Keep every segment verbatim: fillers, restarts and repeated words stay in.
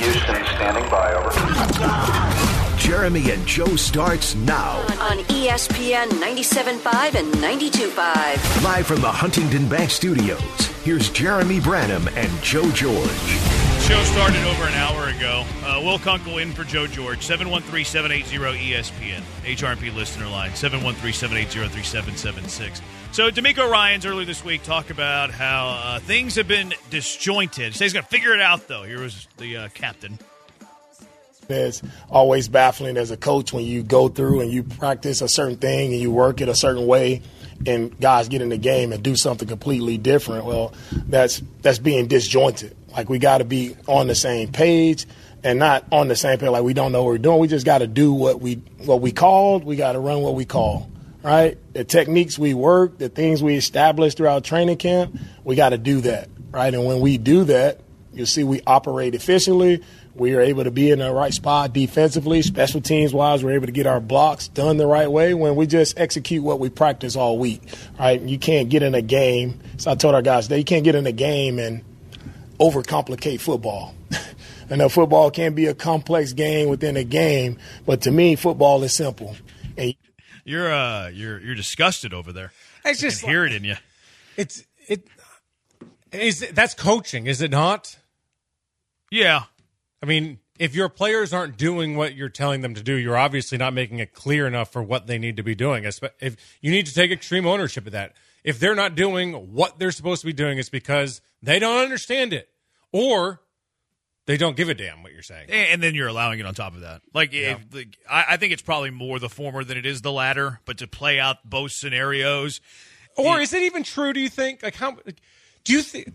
Houston, standing by, over. Jeremy and Joe starts now. On E S P N ninety-seven point five and ninety-two point five. Live from the Huntington Bank Studios, here's Jeremy Branham and Joe George. Show started over an hour ago. Uh, Will Kunkel in for Joe George. seven one three, seven eight zero, E S P N. H R and P listener line, seven one three, seven eight zero, three seven seven six. So DeMeco Ryans earlier this week talked about how uh, things have been disjointed. He said he's going to figure it out, though. Here was the uh, captain. It's always baffling as a coach when you go through and you practice a certain thing and you work it a certain way and guys get in the game and do something completely different. Well, that's that's being disjointed. Like, we got to be on the same page and not on the same page like we don't know what we're doing. We just got to do what we what we called. We got to run what we call, right? The techniques we work, the things we established throughout training camp, we got to do that, right? And when we do that, you'll see we operate efficiently. We are able to be in the right spot defensively, special teams-wise. We're able to get our blocks done the right way when we just execute what we practice all week, right? You can't get in a game. So I told our guys that you can't get in a game and overcomplicate football. I know football can be a complex game within a game, but to me, football is simple. And you're uh, you're you're disgusted over there. It's just I can hear it in you. It's it is that's coaching, is it not? Yeah. I mean, if your players aren't doing what you're telling them to do, you're obviously not making it clear enough for what they need to be doing. If you need to take extreme ownership of that. If they're not doing what they're supposed to be doing, it's because they don't understand it, or they don't give a damn what you're saying. And then you're allowing it on top of that. Like, yeah. if, like I, I think it's probably more the former than it is the latter. But to play out both scenarios, or it, is it even true? Do you think? Like, how do you think?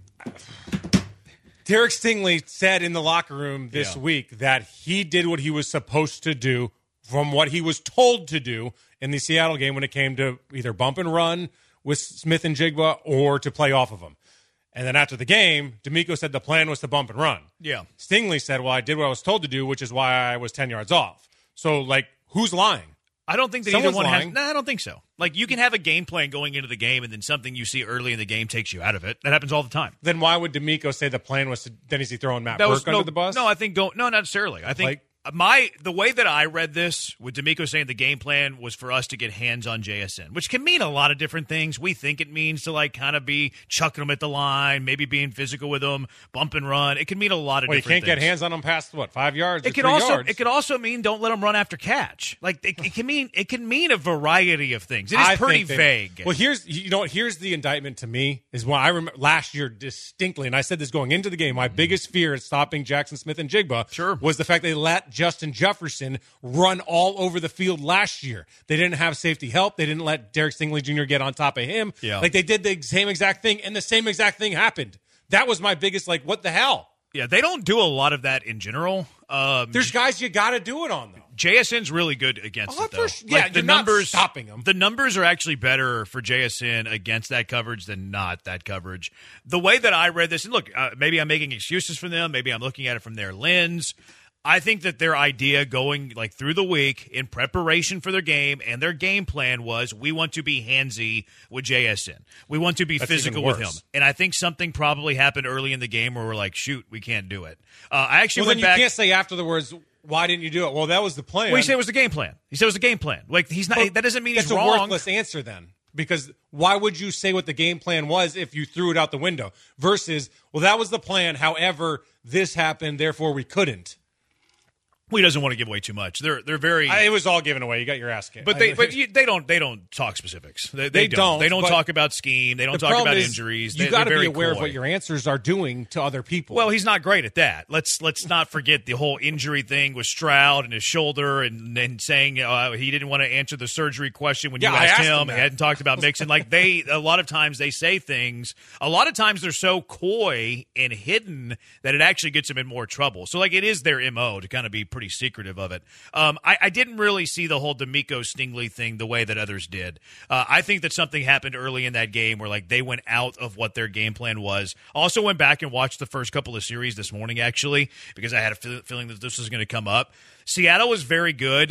Derek Stingley said in the locker room this yeah. week that he did what he was supposed to do from what he was told to do in the Seattle game when it came to either bump and run with Smith and Jigba or to play off of them. And then after the game, DeMeco said the plan was to bump and run. Yeah. Stingley said, well, I did what I was told to do, which is why I was ten yards off. So, like, who's lying? I don't think that Someone's either one lying. has. No, I don't think so. Like, you can have a game plan going into the game, and then something you see early in the game takes you out of it. That happens all the time. Then why would DeMeco say the plan was to? Then is he throwing Matt that Burke was, under no, the bus? No, I think go. No, not necessarily. I think Like, my the way that I read this with DeMeco saying the game plan was for us to get hands on J S N, which can mean a lot of different things. We think it means to like kind of be chucking them at the line, maybe being physical with them, bump and run. It can mean a lot of well, you different can't things. get hands on them past what five yards. It or could three also yards. it could also mean don't let them run after catch. Like it, it can mean it can mean a variety of things. It is I pretty think that- vague. Well, here's you know what, here's the indictment to me is when I remember last year distinctly, and I said this going into the game. My biggest fear in stopping Jackson Smith and Jigba Sure. was the fact they let Justin Jefferson run all over the field last year. They didn't have safety help. They didn't let Derek Stingley Junior get on top of him. Yeah. Like they did the same exact thing, and the same exact thing happened. That was my biggest like, what the hell? Yeah, they don't do a lot of that in general. Um, There's guys you got to do it on though. J S N's really good against Oh, it, though. for sure. Yeah, Like, the you're not numbers stopping them. The numbers are actually better for J S N against that coverage than not that coverage. The way that I read this, and look, uh, maybe I'm making excuses for them. Maybe I'm looking at it from their lens. I think that their idea going like through the week in preparation for their game and their game plan was we want to be handsy with J S N. We want to be That's physical even with him. worse. And I think something probably happened early in the game where we're like, shoot, we can't do it. Uh, I actually Well, went then you back. can't say after the words, why didn't you do it? Well, that was the plan. Well, he said it was the game plan. He said it was the game plan. Like he's not. But that doesn't mean that's he's a wrong. worthless answer then. Because why would you say what the game plan was if you threw it out the window? Versus, well, that was the plan. However, this happened, therefore we couldn't. Well, he doesn't want to give away too much. They're they're very. I, it was all given away. You got your ass kicked. But they I- but you, they don't they don't talk specifics. They, they, They don't. don't, They don't but talk about scheme. They don't the talk problem about is injuries. You They, got to they're be very aware of coy. what your answers are doing to other people. Well, he's not great at that. Let's let's not forget the whole injury thing with Stroud and his shoulder, and then saying uh, he didn't want to answer the surgery question when Yeah, you I asked asked him him. that. He hadn't talked about Mixon. Like they, a lot of times they say things. A lot of times they're so coy and hidden that it actually gets them in more trouble. So like it is their M O to kind of be pretty secretive of it. Um, I, I didn't really see the whole DeMeco Stingley thing the way that others did. Uh, I think that something happened early in that game where like they went out of what their game plan was. Also went back and watched the first couple of series this morning actually because I had a feel- feeling that this was going to come up. Seattle was very good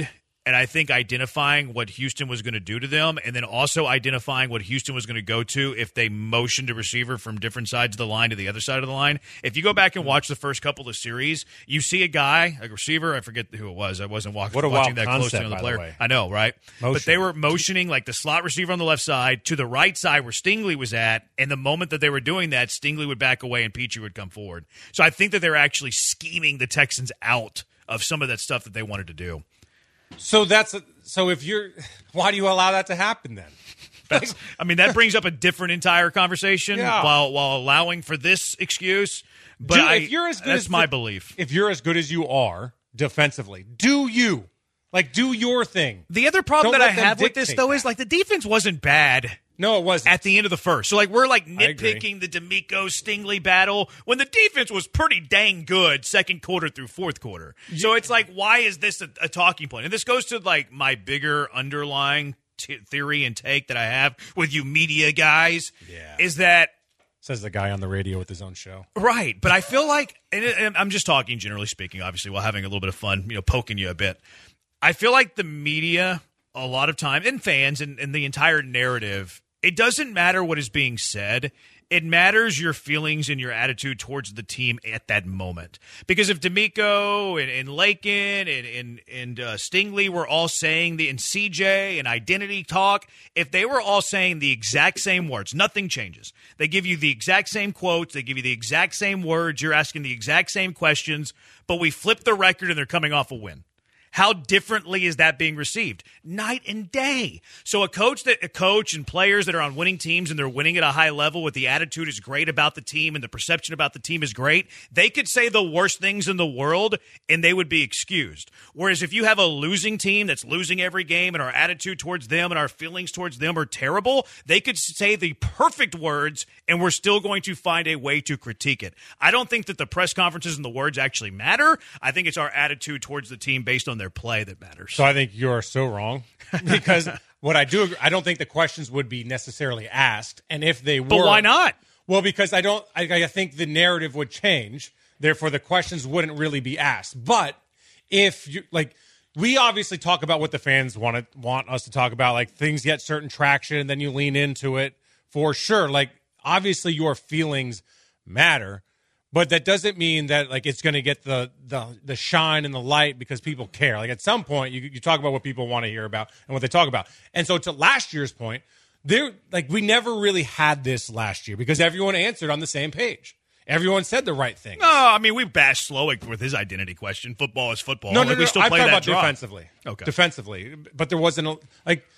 and I think identifying what Houston was going to do to them, and then also identifying what Houston was going to go to if they motioned a receiver from different sides of the line to the other side of the line. If you go back and watch the first couple of series, you see a guy, a receiver, I forget who it was. I wasn't walk, what a watching wild that concept, closely on the by player. the way. I know, right? Motion. But they were motioning like the slot receiver on the left side to the right side where Stingley was at, and the moment that they were doing that, Stingley would back away and Petrie would come forward. So I think that they're actually scheming the Texans out of some of that stuff that they wanted to do. So that's so if you're, why do you allow that to happen then? That's, I mean, that brings up a different entire conversation Yeah. while while allowing for this excuse. But Do- I, if you're as good that's as my the- belief. If you're as good as you are defensively, do you like do your thing? The other problem Don't that I let them have with this dictate though that. is like the defense wasn't bad No, it wasn't. at the end of the first. So like we're like I agree. nitpicking the D'Amico Stingley battle when the defense was pretty dang good second quarter through fourth quarter. So it's like, why is this a, a talking point? And this goes to like my bigger underlying t- theory and take that I have with you media guys. Yeah. Is that Says the guy on the radio with his own show. right? But I feel like, and, and I'm just talking generally speaking, obviously, while having a little bit of fun, you know, poking you a bit. I feel like the media, a lot of time, and fans, and, and the entire narrative, it doesn't matter what is being said. It matters your feelings and your attitude towards the team at that moment. Because if D'Amico and, and Lakin and and, and uh, Stingley were all saying the and C J and identity talk, if they were all saying the exact same words, nothing changes. They give you the exact same quotes, they give you the exact same words, you're asking the exact same questions, but we flip the record and they're coming off a win. How differently is that being received? Night and day. So a coach that a coach and players that are on winning teams and they're winning at a high level with the attitude is great about the team and the perception about the team is great, they could say the worst things in the world and they would be excused. Whereas if you have a losing team that's losing every game and our attitude towards them and our feelings towards them are terrible, they could say the perfect words and we're still going to find a way to critique it. I don't think that the press conferences and the words actually matter. I think it's our attitude towards the team based on their play that matters. So I think you are so wrong because what I do, agree, I don't think the questions would be necessarily asked, and if they were, But why not? Well, because I don't. I, I think the narrative would change. Therefore, the questions wouldn't really be asked. But if you like, we obviously talk about what the fans want to, want us to talk about, like things get certain traction, and then you lean into it for sure. Like obviously, your feelings matter. But that doesn't mean that like it's going to get the, the the shine and the light because people care. Like at some point, you you talk about what people want to hear about and what they talk about. And so to last year's point, there like we never really had this last year because everyone answered on the same page. Everyone said the right thing. No, I mean we bashed Slowick with his identity question. Football is football. No, no, like, no. we still I'm play talking that about draw. defensively. Okay. Defensively, but there wasn't a, like.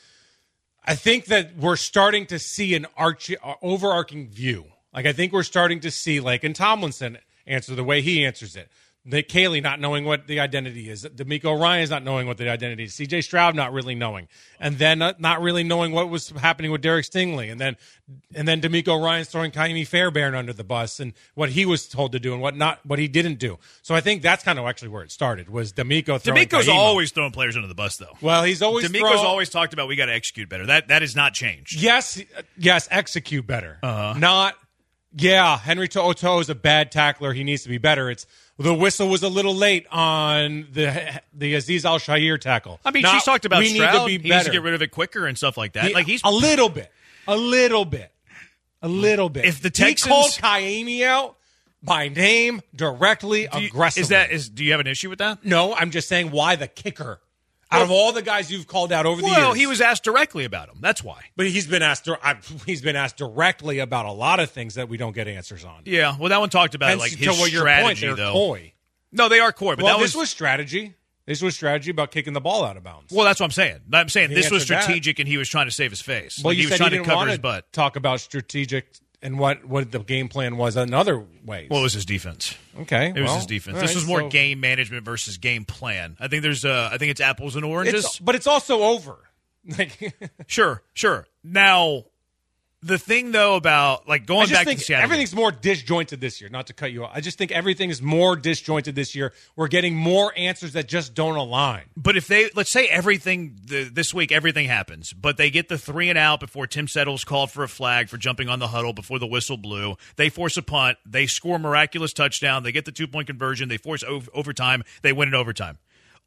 I think that we're starting to see an arch, uh, overarching view. Like I think we're starting to see, like in Tomlinson answer the way he answers it. Nick Caley not knowing what the identity is. D'Amico Ryan's not knowing what the identity is. C J Stroud not really knowing, and then uh, not really knowing what was happening with Derek Stingley, and then and then D'Amico Ryan's throwing Kaimi Fairbairn under the bus and what he was told to do and what not what he didn't do. So I think that's kind of actually where it started was D'Amico throwing. D'Amico's Kaimi. always throwing players under the bus, though. Well, he's always D'Amico's thrown- always talked about we got to execute better. That that has not changed. Yes, yes, execute better. Uh-huh. Not, yeah, Henry To'oto'o is a bad tackler. He needs to be better. It's the whistle was a little late on the the Aziz Al-Shaair tackle. I mean, Not, she's talked about we Stroud. need to be He needs better. to get rid of it quicker and stuff like that. He- like he's a little bit, a little bit, a little bit. If the he Texans- called Kaimi out by name directly, do you- aggressively. Is that is? Do you have an issue with that? no? I'm just saying why the kicker. Out of all the guys you've called out over the years, Well, he was asked directly about him. That's why. but he's been asked. I- He's been asked directly about a lot of things that we don't get answers on. Yeah. Well, that one talked about Hence, like to his what your strategy, point, they're though. coy. No, they are coy, but Well, that this was, was strategy. This was strategy about kicking the ball out of bounds. well. That's what I'm saying. I'm saying He this was answered that. strategic, and he was trying to save his face. well, Like, you he was said trying he to didn't cover want his to butt. talk about strategic and what, what the game plan was in other ways. What was his defense? okay, It was well, his defense. all This right, was more so game management versus game plan. I think there's uh I think it's apples and oranges. It's, but it's also over. Like, Sure, sure. Now, the thing though about like I going just back think to Seattle, everything's more disjointed this year. Not to cut you off, I just think everything is more disjointed this year. We're getting more answers that just don't align. But if they let's say everything the, this week, everything happens, but they get the three and out before Tim Settle's called for a flag for jumping on the huddle before the whistle blew. They force a punt. They score a miraculous touchdown. They get the two point conversion. They force ov- overtime. They win in overtime.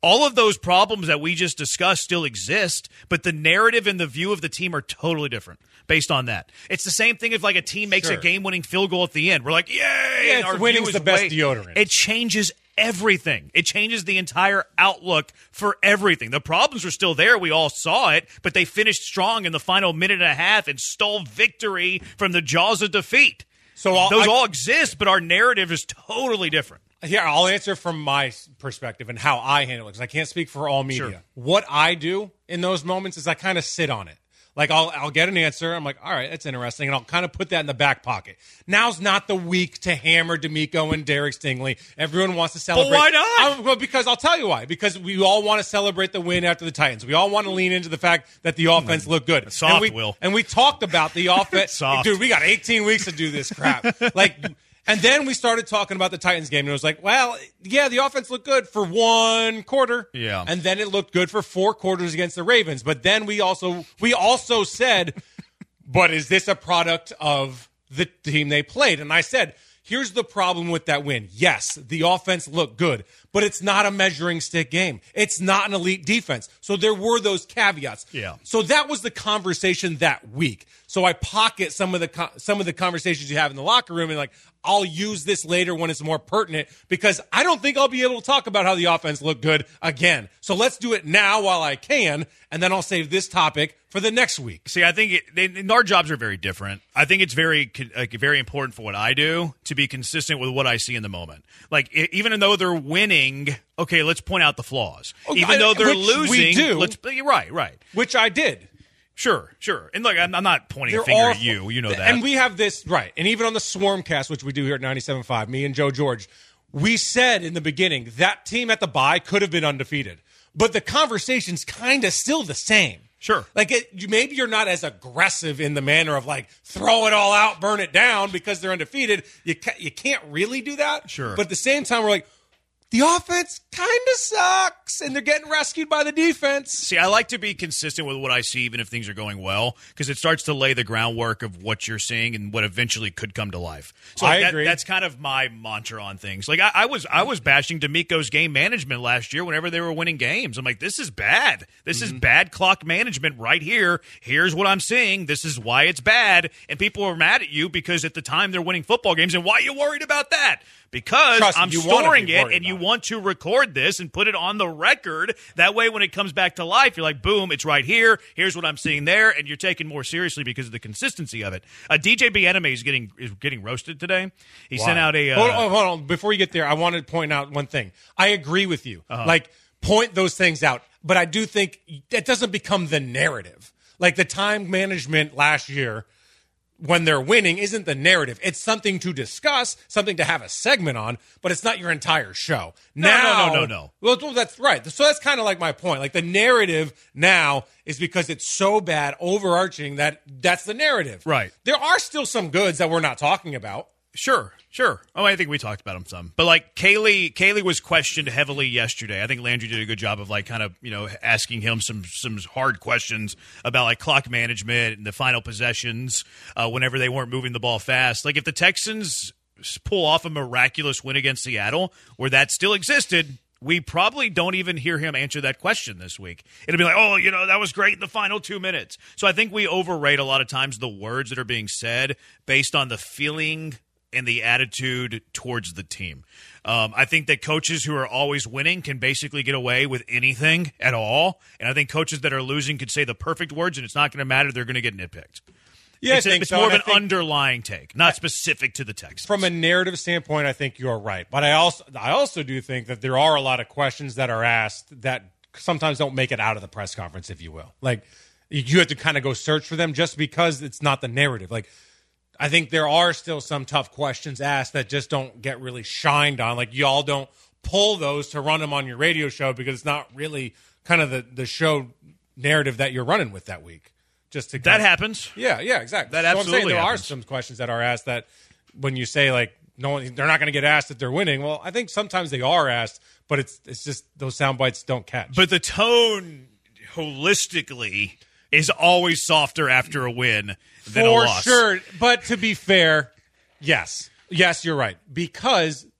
All of those problems that we just discussed still exist, but the narrative and the view of the team are totally different based on that. It's the same thing if like a team makes Sure. a game-winning field goal at the end. We're like, yay! Yeah, and our it's winning's view the is best way- deodorant. It changes everything. It changes the entire outlook for everything. The problems are still there. We all saw it, but they finished strong in the final minute and a half and stole victory from the jaws of defeat. So I'll, Those I, all exist, but our narrative is totally different. Here, I'll answer from my perspective and how I handle it, because I can't speak for all media. Sure. What I do in those moments is I kind of sit on it. Like, I'll I'll get an answer. I'm like, all right, that's interesting. And I'll kind of put that in the back pocket. Now's not the week to hammer D'Amico and Derek Stingley. Everyone wants to celebrate. why not? I'm- well, because I'll tell you why. Because we all want to celebrate the win after the Titans. We all want to lean into the fact that the offense looked good. Soft, and we, Will. And we talked about the offense. Soft. Dude, we got eighteen weeks to do this crap. Like, and then we started talking about the Titans game, and it was like, well, yeah, the offense looked good for one quarter. Yeah. And then it looked good for four quarters against the Ravens. But then we also we also said, but is this a product of the team they played? And I said, here's the problem with that win. Yes, the offense looked good, but it's not a measuring stick game. It's not an elite defense. So there were those caveats. Yeah. So that was the conversation that week. So I pocket some of the co- some of the conversations you have in the locker room, and like, I'll use this later when it's more pertinent, because I don't think I'll be able to talk about how the offense looked good again. So let's do it now while I can, and then I'll save this topic for the next week. See, I think it, they, our jobs are very different. I think it's very, like, very important for what I do to be consistent with what I see in the moment. Like, i even though they're winning, okay, let's point out the flaws. Okay, Even though they're which we losing, do. let's right, right, Which I did. sure, sure. And look, I'm, I'm not pointing There a finger are- at you. You know that. And we have this, right. And even on the Swarmcast, which we do here at ninety-seven point five, me and Joe George, we said in the beginning that team at the bye could have been undefeated. But the conversation's kind of still the same. Sure. Like, it, you, maybe you're not as aggressive in the manner of, like, throw it all out, burn it down because they're undefeated. You, ca- you can't really do that. Sure. But at the same time, we're like, the offense kind of sucks, and they're getting rescued by the defense. See, I like to be consistent with what I see, even if things are going well, because it starts to lay the groundwork of what you're seeing and what eventually could come to life. So I that, agree. That's kind of my mantra on things. Like I, I was, I was bashing D'Amico's game management last year whenever they were winning games. I'm like, this is bad. This Mm-hmm. is bad clock management right here. Here's what I'm seeing. This is why it's bad. And people are mad at you because at the time they're winning football games. And why are you worried about that? Because Trust me, I'm you wanna storing be it, worried and you about it. want to record this and put it on the record. That way, when it comes back to life, you're like, boom, it's right here. Here's what I'm seeing there, and you're taken more seriously because of the consistency of it. Uh, D J Bieniemy is getting is getting roasted today. He sent out a uh, hold, on, hold on. Before you get there, I want to point out one thing. I agree with you. Uh-huh. Like, point those things out. But I do think that doesn't become the narrative. Like, the time management last year when they're winning isn't the narrative. It's something to discuss, something to have a segment on, but it's not your entire show. No, now, no, no, no, no. Well, well, that's right. So that's kind of like my point. Like, the narrative now is because it's so bad, overarching, that that's the narrative. Right. There are still some goods that we're not talking about. Sure, sure. Oh, I think we talked about him some. But like Kaylee, Kaylee was questioned heavily yesterday. I think Landry did a good job of like kind of, you know, asking him some some hard questions about like clock management and the final possessions uh, whenever they weren't moving the ball fast. Like if the Texans pull off a miraculous win against Seattle where that still existed, we probably don't even hear him answer that question this week. It'll be like, oh, you know, that was great in the final two minutes. So I think we overrate a lot of times the words that are being said based on the feeling and the attitude towards the team. Um, I think that coaches who are always winning can basically get away with anything at all. And I think coaches that are losing could say the perfect words, and it's not going to matter. They're going to get nitpicked. Yeah, it's, I think it's so, more of and an I think- underlying take, not specific to the Texans. From a narrative standpoint, I think you're right. But I also I also do think that there are a lot of questions that are asked that sometimes don't make it out of the press conference, if you will. Like, you have to kind of go search for them just because it's not the narrative. Like, I think there are still some tough questions asked that just don't get really shined on. Like, y'all don't pull those to run them on your radio show because it's not really kind of the, the show narrative that you're running with that week. Just to that kind of- happens. Yeah, yeah, exactly. That So I'm saying absolutely there happens. are some questions that are asked that when you say like no one, they're not going to get asked if they're winning. Well, I think sometimes they are asked, but it's it's just those sound bites don't catch. But the tone holistically is always softer after a win than a for loss. sure. But to be fair, yes, yes, you're right, because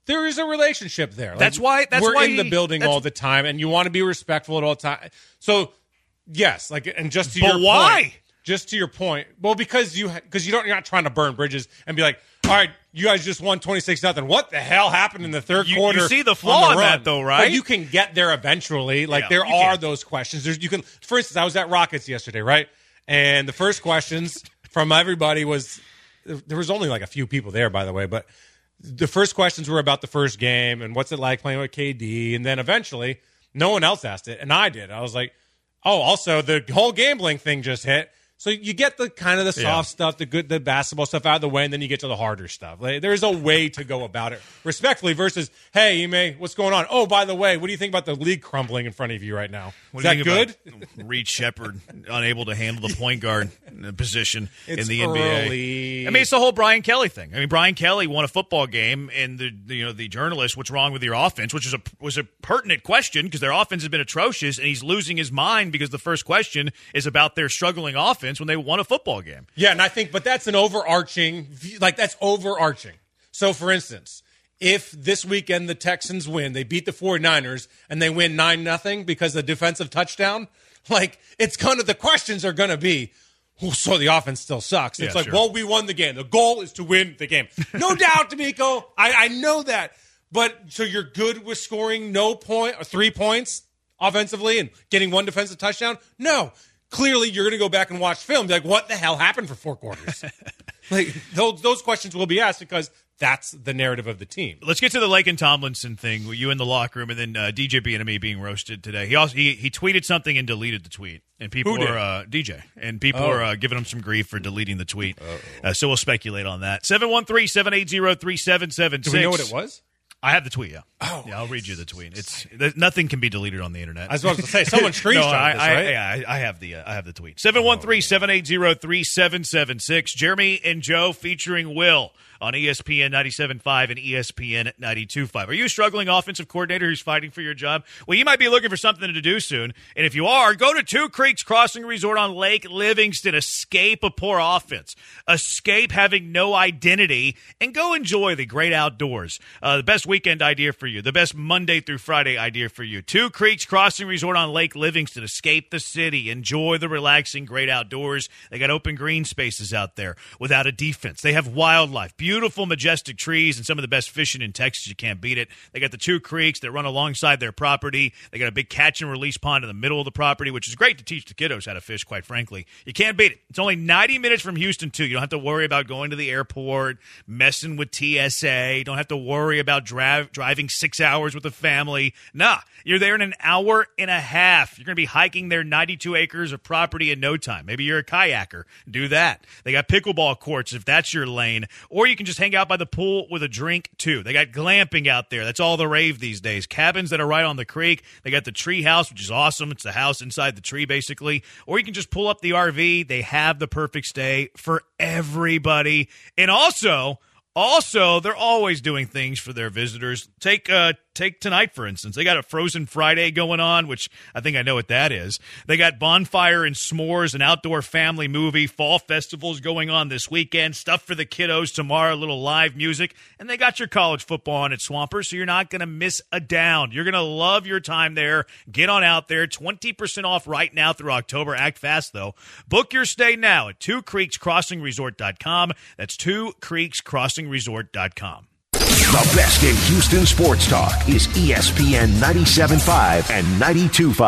there is a relationship there. Like, That's why- that's we're why in he- the building that's- all the time, and you want to be respectful at all times. So, yes, like, and just to But your why? point, just to your point, well, because you because you don't you're not trying to burn bridges and be like, all right, you guys just won twenty-six nothing. What the hell happened in the third You- quarter? you see the on flaw in run? that, though, right? But you can get there eventually. Like Yeah, there you are can. those questions. There's you can. For instance, I was at Rockets yesterday, right? And the first questions from everybody was there was only like a few people there, by the way, but the first questions were about the first game and what's it like playing with K D, and then eventually no one else asked it, and I did. I was like, oh, also the whole gambling thing just hit. So you get the kind of the soft Yeah. stuff, the good, the basketball stuff out of the way, and then you get to the harder stuff. Like, there's a way to go about it respectfully versus, hey, Ime, what's going on? Oh, by the way, what do you think about the league crumbling in front of you right now? What Is do you that think good? about Reed Shepard unable to handle the point guard position It's in the N B A. early. I mean, it's the whole Brian Kelly thing. I mean, Brian Kelly won a football game, and the, the you know the journalist, "What's wrong with your offense?" Which is a was a pertinent question because their offense has been atrocious, and he's losing his mind because the first question is about their struggling offense when they won a football game. Yeah, and I think, but that's an overarching, like that's overarching. So, for instance, if this weekend the Texans win, they beat the 49ers, and they win nine nothing because of the defensive touchdown, like it's kind of the questions are going to be, well, so the offense still sucks. It's Yeah, like, sure. well, we won the game. The goal is to win the game. No doubt, D'Amico. I, I know that. But so you're good with scoring no point or three points offensively and getting one defensive touchdown? No. Clearly, you're going to go back and watch film. Be like, what the hell happened for four quarters? Like those those questions will be asked because that's the narrative of the team. Let's get to the Laken Tomlinson thing. You in the locker room, and then uh, D J Bieniemy being roasted today. He also he, he tweeted something and deleted the tweet, and people Who did? are uh, D J, and people Oh. are uh, giving him some grief for deleting the tweet. Uh, so we'll speculate on that. seven one three, seven eight zero, three seven seven six. Do we know what it was? I have the tweet. Yeah. Oh, yeah. I'll read you the tweet. It's there's- nothing can be deleted on the internet. I was about to say someone screenshot no, I, this, I, right? Yeah, I, I have the uh, I have the tweet. seven one three, seven eight zero, three seven seven six. Jeremy and Joe featuring Will on E S P N ninety-seven point five and E S P N ninety-two point five. Are you a struggling offensive coordinator who's fighting for your job? Well, you might be looking for something to do soon. And if you are, go to Two Creeks Crossing Resort on Lake Livingston. Escape a poor offense. Escape having no identity and go enjoy the great outdoors. Uh, the best weekend idea for you. The best Monday through Friday idea for you. Two Creeks Crossing Resort on Lake Livingston. Escape the city. Enjoy the relaxing great outdoors. They got open green spaces out there without a defense. They have wildlife. Beautiful, majestic trees and some of the best fishing in Texas. You can't beat it. They got the two creeks that run alongside their property. They got a big catch and release pond in the middle of the property, which is great to teach the kiddos how to fish, quite frankly. You can't beat it. It's only ninety minutes from Houston, too. You don't have to worry about going to the airport, messing with T S A. You don't have to worry about dra- driving six hours with a family. Nah, you're there in an hour and a half. You're going to be hiking their ninety-two acres of property in no time. Maybe you're a kayaker. Do that. They got pickleball courts if that's your lane. Or you can just hang out by the pool with a drink, too. They got glamping out there. That's all the rave these days. Cabins that are right on the creek. They got the tree house, which is awesome. It's the house inside the tree, basically. Or you can just pull up the R V. They have the perfect stay for everybody. And also... Also, they're always doing things for their visitors. Take uh, take tonight, for instance. They got a Frozen Friday going on, which I think I know what that is. They got bonfire and s'mores, an outdoor family movie, fall festivals going on this weekend, stuff for the kiddos tomorrow, a little live music. And they got your college football on at Swampers, so you're not going to miss a down. You're going to love your time there. Get on out there. twenty percent off right now through October. Act fast, though. Book your stay now at two creeks crossing resort dot com. That's two creeks crossing resort dot com. The best in Houston sports talk is E S P N ninety-seven point five and ninety-two point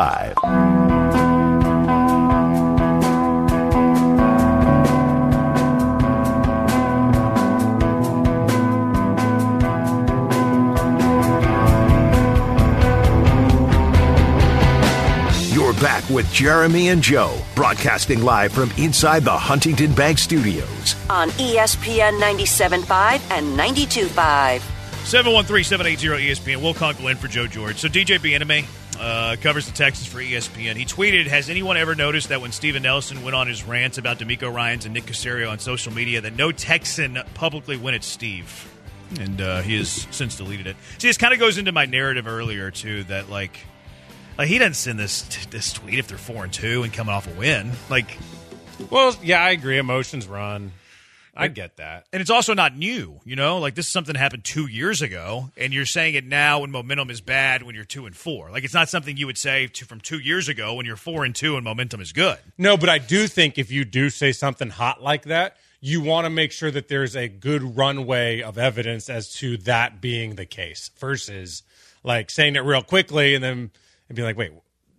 five. You're back with Jeremy and Joe, broadcasting live from inside the Huntington Bank Studios. On E S P N ninety-seven point five and ninety-two point five. seven one three, seven eight zero, E S P N. Will Conkle in for Joe George. So D J Bieniemy uh, covers the Texans for E S P N. He tweeted, has anyone ever noticed that when Steven Nelson went on his rants about D'Amico Ryans and Nick Caserio on social media that no Texan publicly went at Steve? And uh, he has since deleted it. See, this kind of goes into my narrative earlier, too, that, like, like he doesn't send this this tweet if they're four and two and coming off a win. Like, Well, yeah, I agree. Emotions run. I get that. And it's also not new, you know? Like, this is something that happened two years ago, and you're saying it now when momentum is bad when you're two and four. Like, it's not something you would say to, from two years ago when you're four and two and momentum is good. No, but I do think if you do say something hot like that, you want to make sure that there's a good runway of evidence as to that being the case versus, like, saying it real quickly and then and be like, wait,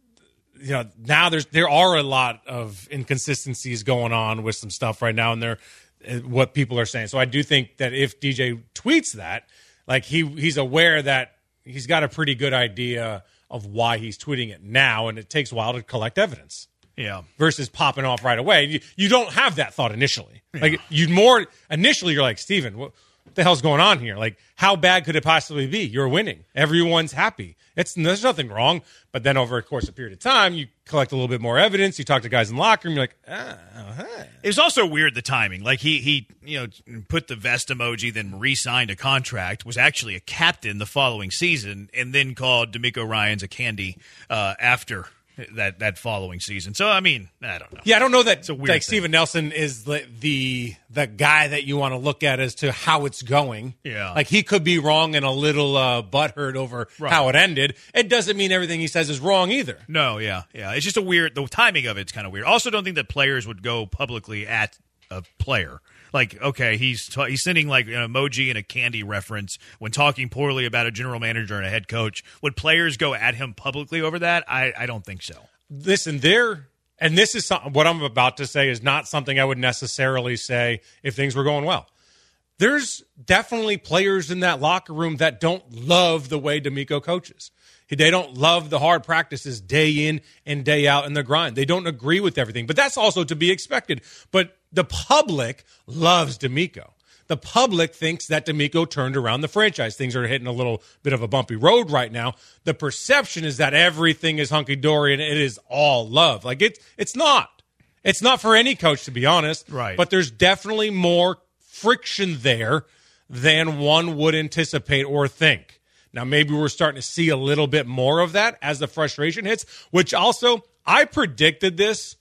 you know, now there's there are a lot of inconsistencies going on with some stuff right now, and they're what people are saying. So I do think that if D J tweets that, like he he's aware that he's got a pretty good idea of why he's tweeting it now, and it takes a while to collect evidence. Yeah. Versus popping off right away. You, you don't have that thought initially. Yeah. Like you more initially, you're like, Steven, what the hell's going on here? Like, how bad could it possibly be? You're winning. Everyone's happy. It's there's nothing wrong. But then over a course of a period of time, you collect a little bit more evidence. You talk to guys in the locker room. You're like, ah, uh-huh. It was also weird, the timing. Like, he, he you know, put the vest emoji, then re-signed a contract, was actually a captain the following season, and then called D'Amico Ryans a candy uh, after that that following season. So, I mean, I don't know. Yeah, I don't know that it's a weird like thing. Steven Nelson is the, the the guy that you want to look at as to how it's going. Yeah. Like, he could be wrong and a little uh, butthurt over Right. how it ended. It doesn't mean everything he says is wrong either. No, yeah, yeah. It's just a weird, the timing of it's kind of weird. Also, don't think that players would go publicly at a player. Like, okay, he's t- he's sending like an emoji and a candy reference when talking poorly about a general manager and a head coach. Would players go at him publicly over that? I, I don't think so. Listen, there, and this is some, what I'm about to say is not something I would necessarily say if things were going well. There's definitely players in that locker room that don't love the way D'Amico coaches. They don't love the hard practices day in and day out in the grind. They don't agree with everything, but that's also to be expected. But the public loves D'Amico. The public thinks that D'Amico turned around the franchise. Things are hitting a little bit of a bumpy road right now. The perception is that everything is hunky-dory and it is all love. Like, it's, it's not. It's not for any coach, to be honest. Right. But there's definitely more friction there than one would anticipate or think. Now, maybe we're starting to see a little bit more of that as the frustration hits, which also, I predicted this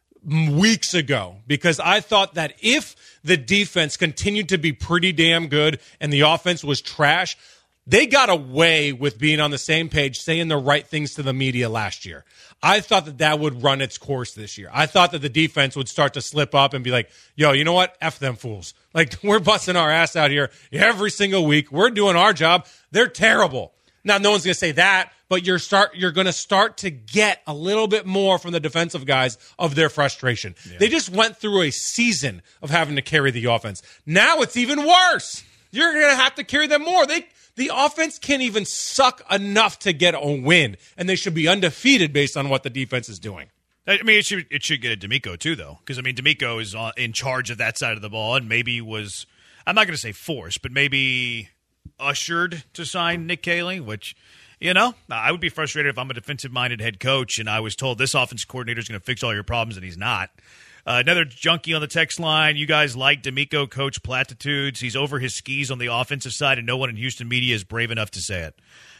weeks ago because I thought that if the defense continued to be pretty damn good and the offense was trash, they got away with being on the same page, saying the right things to the media last year. I thought that that would run its course this year. I thought that the defense would start to slip up and be like, yo, you know what? F them fools. Like, we're busting our ass out here every single week. We're doing our job. They're terrible. Now, no one's going to say that, but you're start you're going to start to get a little bit more from the defensive guys of their frustration. Yeah. They just went through a season of having to carry the offense. Now it's even worse. You're going to have to carry them more. They The offense can't even suck enough to get a win, and they should be undefeated based on what the defense is doing. I mean, it should it should get a D'Amico, too, though, because, I mean, D'Amico is on, in charge of that side of the ball and maybe was, I'm not going to say forced, but maybe ushered to sign Nick Caley, which, you know, I would be frustrated if I'm a defensive-minded head coach and I was told this offensive coordinator is going to fix all your problems, and he's not. Uh, another junkie on the text line. You guys like D'Amico coach platitudes. He's over his skis on the offensive side, and no one in Houston media is brave enough to say it.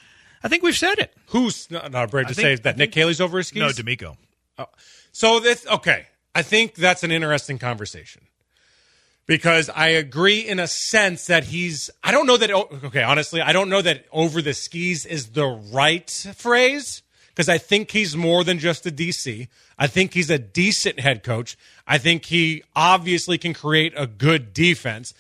I think we've said it. Who's not, not brave to think, say that Nick Caley's over his skis? No, D'Amico. Oh. So this okay. I think that's an interesting conversation because I agree in a sense that he's. I don't know that. Okay, honestly, I don't know that over the skis is the right phrase. Because I think he's more than just a D C. I think he's a decent head coach. I think he obviously can create a good defense.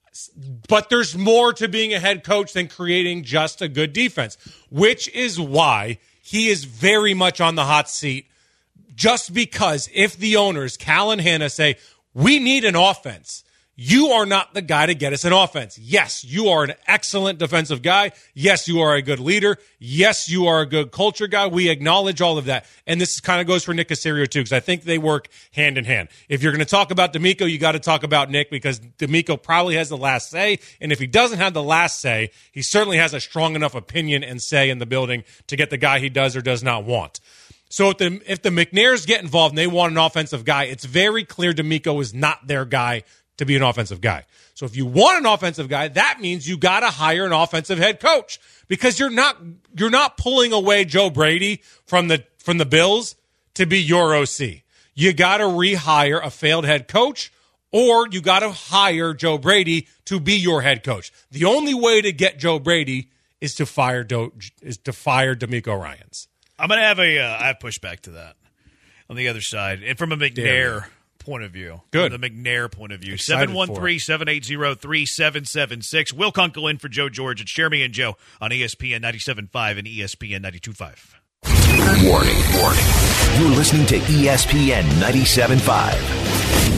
But there's more to being a head coach than creating just a good defense, which is why he is very much on the hot seat. Just because if the owners, Cal and Hannah, say, we need an offense, you are not the guy to get us an offense. Yes, you are an excellent defensive guy. Yes, you are a good leader. Yes, you are a good culture guy. We acknowledge all of that. And this kind of goes for Nick Caserio, too, because I think they work hand in hand. If you're going to talk about D'Amico, you got to talk about Nick because D'Amico probably has the last say. And if he doesn't have the last say, he certainly has a strong enough opinion and say in the building to get the guy he does or does not want. So if the, if the McNairs get involved and they want an offensive guy, it's very clear D'Amico is not their guy to be an offensive guy. So if you want an offensive guy, that means you got to hire an offensive head coach because you're not you're not pulling away Joe Brady from the from the Bills to be your O C. You got to rehire a failed head coach or you got to hire Joe Brady to be your head coach. The only way to get Joe Brady is to fire Do- is to fire DeMeco Ryans. I'm going to have a uh, I have pushback to that on the other side, and from a McNair point of view. Good. From the McNair point of view. Excited seven one three, seven eight zero, three seven seven six. Will Kunkel in for Joe George. It's Jeremy and Joe on E S P N ninety-seven point five and E S P N ninety-two point five. Warning, warning. You're listening to E S P N ninety-seven point five.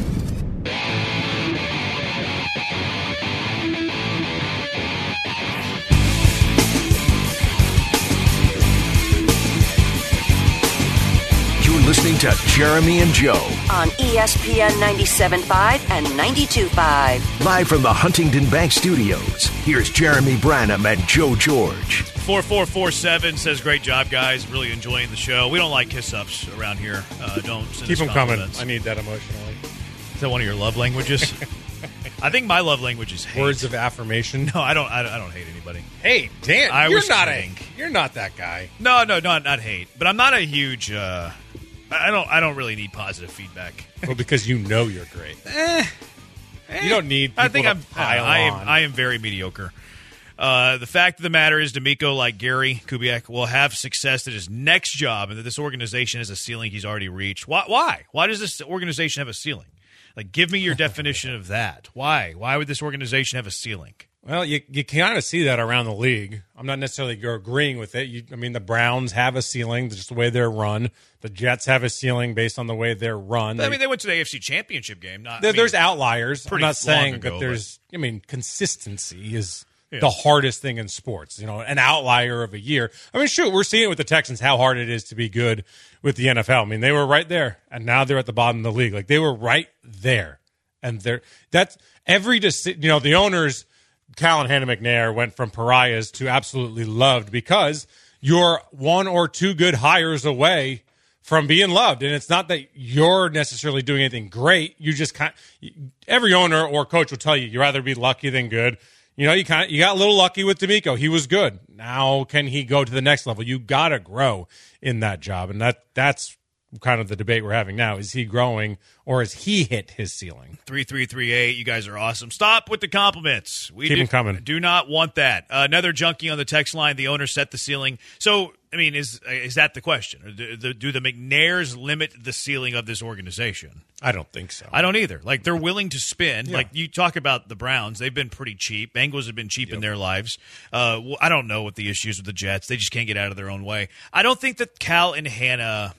Listening to Jeremy and Joe on E S P N ninety-seven point five and ninety-two point five. Live from the Huntington Bank Studios, here's Jeremy Branham and Joe George. four four four seven says, great job, guys. Really enjoying the show. We don't like kiss-ups around here. Uh, don't send Keep us them coming. compliments. I need that emotionally. Is that one of your love languages? I think my love language is hate. Words of affirmation. No, I don't. I, I don't hate anybody. Hey, Dan, I you're was not kidding. a, you're not that guy. No, no, not not hate. But I'm not a huge. Uh, I don't. I don't really need positive feedback. Well, because you know you're great. eh, you don't need. People I think to I'm. pile I am. on. I am very mediocre. Uh, the fact of the matter is, D'Amico, like Gary Kubiak, will have success at his next job, and that this organization has a ceiling he's already reached. Why? Why? Why does this organization have a ceiling? Like, give me your definition of that. Why? Why would this organization have a ceiling? Well, you you kind of see that around the league. I'm not necessarily agreeing with it. You, I mean, the Browns have a ceiling, just the way they're run. The Jets have a ceiling based on the way they're run. I mean, they went to the A F C Championship game. Not, there, I mean, there's outliers. I'm pretty not long saying ago, that there's. I mean, consistency is Yeah. the hardest thing in sports. You know, an outlier of a year. I mean, shoot, we're seeing it with the Texans how hard it is to be good with the N F L. I mean, they were right there, and now they're at the bottom of the league. Like they were right there, and they're that's every decision. You know, the owners. Cal and Hannah McNair went from pariahs to absolutely loved because you're one or two good hires away from being loved. And it's not that you're necessarily doing anything great. You just kind every owner or coach will tell you you'd rather be lucky than good. You know, you kind of, you got a little lucky with D'Amico. He was good. Now can he go to the next level? You got to grow in that job. And that that's kind of the debate we're having now. Is he growing or has he hit his ceiling? three three three eight, you guys are awesome. Stop with the compliments. We Keep do, them coming. do not want that. Uh, another junkie on the text line, the owner set the ceiling. So, I mean, is is that the question? Or do, the, do the McNairs limit the ceiling of this organization? I don't think so. I don't either. Like, they're willing to spend. Yeah. Like, you talk about the Browns. They've been pretty cheap. Bengals have been cheap yep. in their lives. Uh, well, I don't know what the issues with the Jets. They just can't get out of their own way. I don't think that Cal and Hannah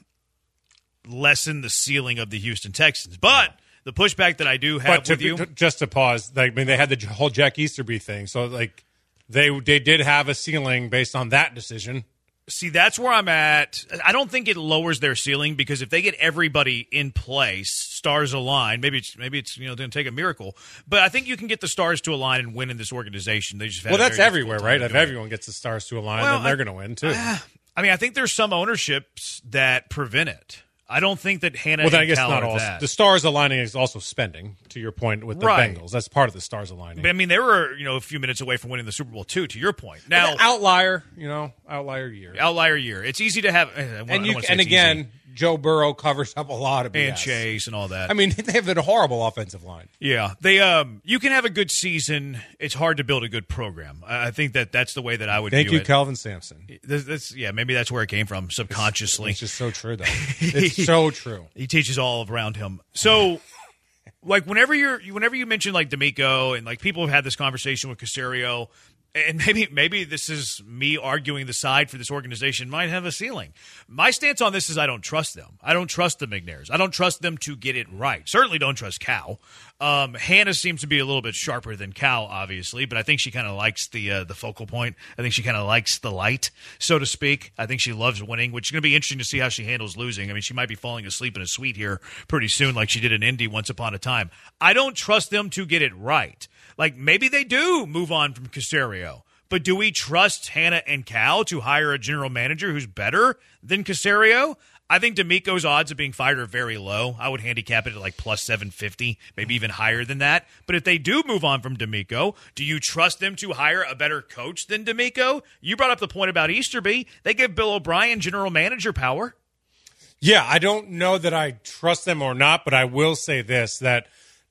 lessen the ceiling of the Houston Texans. But the pushback that I do have but to, with you. to, just to pause, like, I mean, they had the whole Jack Easterby thing. So, like, they they did have a ceiling based on that decision. See, that's where I'm at. I don't think it lowers their ceiling because if they get everybody in place, stars align. Maybe it's maybe it's you know going to take a miracle, but I think you can get the stars to align and win in this organization. They just have well, a that's very everywhere, difficult time right? If doing it. everyone gets the stars to align, Well, then they're I- going to win too. I mean, I think there's some ownerships that prevent it. I don't think that Hannah well, then I and guess Cal not are all. that. The stars aligning is also spending. To your point with the Right. Bengals, that's part of the stars aligning. But I mean, they were you know a few minutes away from winning the Super Bowl too. To your point, now An outlier, you know, outlier year. outlier year. It's easy to have, I don't and you, wanna say and it's again, easy. Joe Burrow covers up a lot of B S. and Chase and all that. I mean, they have a horrible offensive line. Yeah, they um, you can have a good season. It's hard to build a good program. I I think that that's the way that I would. Thank view you, it. Calvin Sampson. This, this, yeah, maybe that's where it came from subconsciously. It's just so true, though. It's so true. He teaches all around him. So, like whenever you're, whenever you mention like D'Amico and like people have had this conversation with Caserio, and maybe maybe this is me arguing the side for this organization might have a ceiling. My stance on this is I don't trust them. I don't trust the McNairs. I don't trust them to get it right. Certainly don't trust Cal. Um, Hannah seems to be a little bit sharper than Cal, obviously, but I think she kind of likes the uh, the focal point. I think she kind of likes the light, so to speak. I think she loves winning, which is going to be interesting to see how she handles losing. I mean, she might be falling asleep in a suite here pretty soon, like she did in Indy once upon a time. I don't trust them to get it right. Like, maybe they do move on from Caserio. But do we trust Hannah and Cal to hire a general manager who's better than Caserio? I think D'Amico's odds of being fired are very low. I would handicap it at like plus seven fifty, maybe even higher than that. But if they do move on from D'Amico, do you trust them to hire a better coach than D'Amico? You brought up the point about Easterby. They give Bill O'Brien general manager power. Yeah, I don't know that I trust them or not, but I will say this, that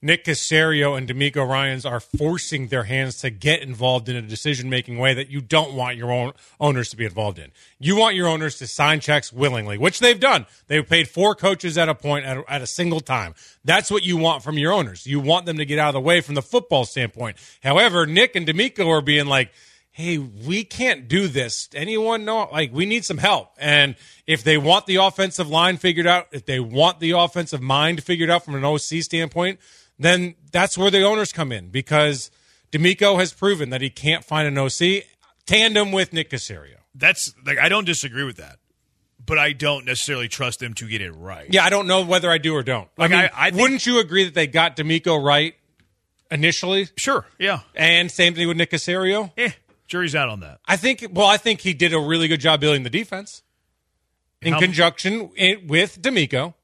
Nick Caserio and D'Amico Ryans are forcing their hands to get involved in a decision-making way that you don't want your own owners to be involved in. You want your owners to sign checks willingly, which they've done. They've paid four coaches at a point at a, at a single time. That's what you want from your owners. You want them to get out of the way from the football standpoint. However, Nick and D'Amico are being like, hey, we can't do this. Anyone know? Like, we need some help. And if they want the offensive line figured out, if they want the offensive mind figured out from an O C standpoint, then that's where the owners come in, because D'Amico has proven that he can't find an O C tandem with Nick Caserio. That's like, I don't disagree with that, but I don't necessarily trust them to get it right. Yeah, I don't know whether I do or don't. Like, I mean, I, I think, wouldn't you agree that they got D'Amico right initially? Sure, yeah. And same thing with Nick Caserio? Eh, jury's out on that. I think, well, I think he did a really good job building the defense in How, conjunction with D'Amico.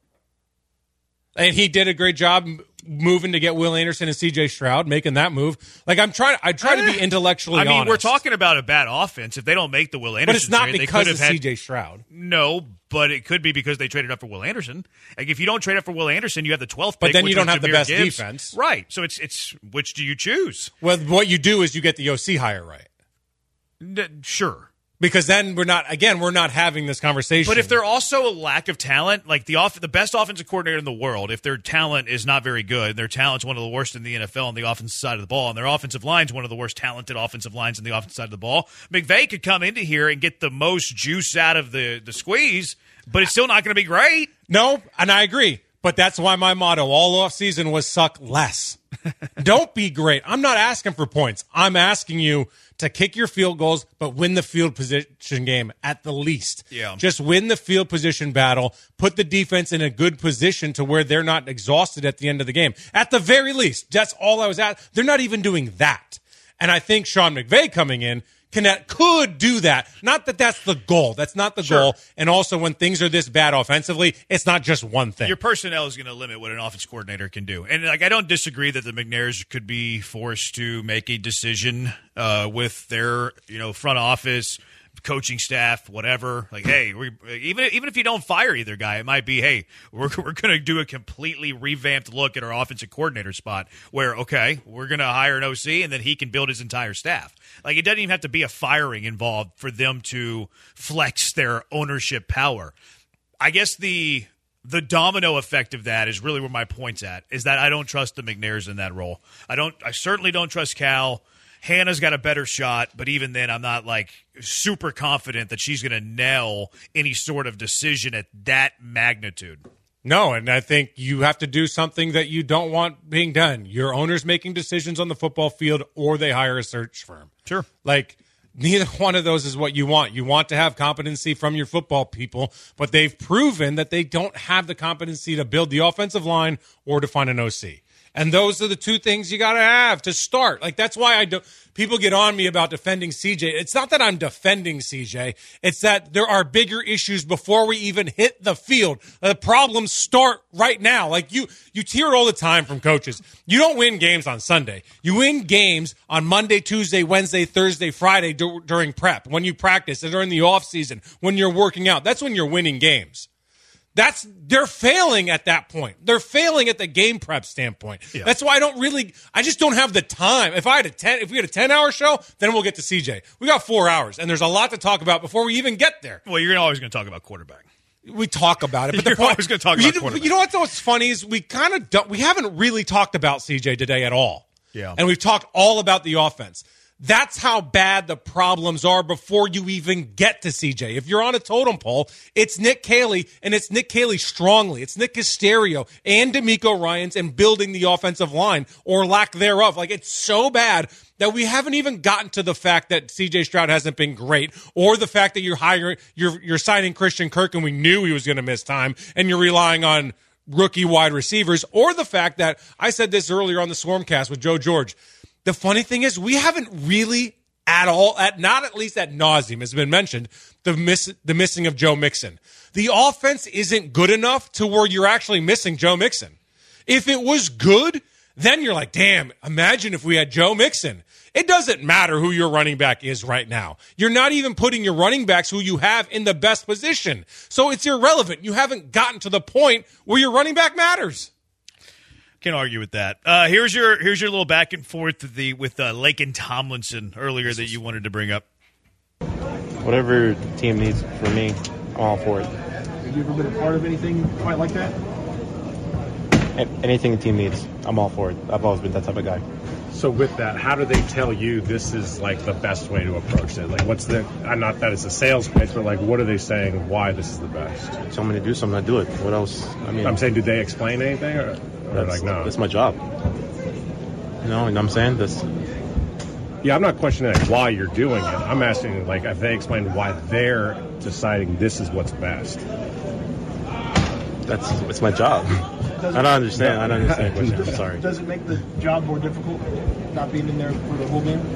And he did a great job moving to get Will Anderson and C J Stroud, making that move. Like, I'm trying, I try to be intellectually I mean, honest. we're talking about a bad offense. If they don't make the Will Anderson But it's not trade, because they of could have had, C J Stroud. No, but it could be because they traded up for Will Anderson. Like, if you don't trade up for Will Anderson, you have the twelfth pick. But then which you don't was have the Jahmyr best Gibbs. defense. Right. So it's, it's which do you choose? Well, what you do is you get the O C hire right. N- sure. Because then we're not, again, we're not having this conversation. But if they're also a lack of talent, like the off, the best offensive coordinator in the world, if their talent is not very good, their talent's one of the worst in the N F L on the offensive side of the ball, and their offensive line's one of the worst talented offensive lines in the offensive side of the ball, McVay could come into here and get the most juice out of the, the squeeze, but it's still not going to be great. No, and I agree. But that's why my motto all offseason was suck less. Don't be great. I'm not asking for points. I'm asking you to kick your field goals, but win the field position game at the least. Yeah. Just win the field position battle. Put the defense in a good position to where they're not exhausted at the end of the game. At the very least, that's all I was at. They're not even doing that. And I think Sean McVay coming in Can, could do that. Not that that's the goal. That's not the Sure. goal. And also, when things are this bad offensively, it's not just one thing. Your personnel is going to limit what an offense coordinator can do. And like, I don't disagree that the McNairs could be forced to make a decision uh, with their, you know, front office, coaching staff, whatever. Like, hey, we, even even if you don't fire either guy, it might be, hey, we're we're going to do a completely revamped look at our offensive coordinator spot. Where okay, we're going to hire an O C and then he can build his entire staff. Like, it doesn't even have to be a firing involved for them to flex their ownership power. I guess the the domino effect of that is really where my point's at. Is that I don't trust the McNairs in that role. I don't. I certainly don't trust Cal. Hannah's got a better shot, but even then, I'm not like super confident that she's going to nail any sort of decision at that magnitude. No, and I think you have to do something that you don't want being done. Your owner's making decisions on the football field, or they hire a search firm. Sure. Like, neither one of those is what you want. You want to have competency from your football people, but they've proven that they don't have the competency to build the offensive line or to find an O C. And those are the two things you got to have to start. Like, that's why I do. People get on me about defending C J. It's not that I'm defending C J. It's that there are bigger issues before we even hit the field. The problems start right now. Like, you, you hear it all the time from coaches. You don't win games on Sunday. You win games on Monday, Tuesday, Wednesday, Thursday, Friday d- during prep, when you practice, and during the off season, when you're working out. That's when you're winning games. That's they're failing at that point. They're failing at the game prep standpoint. Yeah. That's why I don't really. I just don't have the time. If I had a ten, if we had a ten-hour show, then we'll get to C J. We got four hours, and there's a lot to talk about before we even get there. Well, you're always going to talk about quarterback. We talk about it, but you're the point, always going to talk about you, quarterback. You know what? Though, what's funny is we kind of don't. We haven't really talked about C J today at all. Yeah, and we've talked all about the offense. That's how bad the problems are before you even get to C J. If you're on a totem pole, it's Nick Caley, and it's Nick Caley strongly. It's Nick Caserio and D'Amico Ryans and building the offensive line, or lack thereof. Like, it's so bad that we haven't even gotten to the fact that C J Stroud hasn't been great, or the fact that you're hiring, you're you're signing Christian Kirk, and we knew he was going to miss time, and you're relying on rookie wide receivers, or the fact that I said this earlier on the Swarmcast with Joe George. The funny thing is, we haven't really at all, at not at least at nauseum, has been mentioned, the miss, the missing of Joe Mixon. The offense isn't good enough to where you're actually missing Joe Mixon. If it was good, then you're like, damn, imagine if we had Joe Mixon. It doesn't matter who your running back is right now. You're not even putting your running backs who you have in the best position. So it's irrelevant. You haven't gotten to the point where your running back matters. Can't argue with that. Uh, here's your here's your little back and forth with the with uh, Laken Tomlinson earlier that you wanted to bring up. Whatever the team needs from me, I'm all for it. Have you ever been a part of anything quite like that? Anything the team needs, I'm all for it. I've always been that type of guy. So with that, how do they tell you this is like the best way to approach it? Like, what's the? I'm not that it's a sales pitch, but like, what are they saying? Why this is the best? Tell me to do something, I do it. What else? I mean, I'm saying, do they explain anything, or, or like no? That's my job. You know, and I'm saying this. Yeah, I'm not questioning like, why you're doing it. I'm asking like, if they explain why they're deciding this is what's best. That's it's my job. I don't understand. No, I don't understand the question. I'm sorry. Does it make the job more difficult not being in there for the whole game?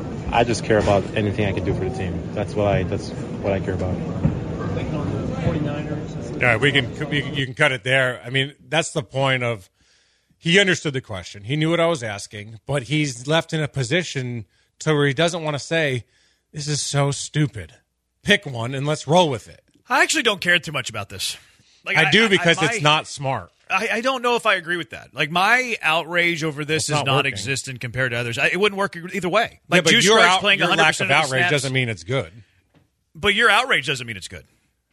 I just care about anything I can do for the team. That's what I. That's what I care about. Thinking on the forty-niners. All right, we can, we can you can cut it there. I mean, that's the point of he understood the question. He knew what I was asking, but he's left in a position to where he doesn't want to say, "This is so stupid." Pick one and let's roll with it. I actually don't care too much about this. Like, I, I do because I, I, it's not smart. I, I don't know if I agree with that. Like, my outrage over this well, is not non-existent compared to others. I, it wouldn't work either way. Like, yeah, but Juice your, Scruggs out, playing your one hundred lack percent of of the outrage snaps, doesn't mean it's good. But your outrage doesn't mean it's good.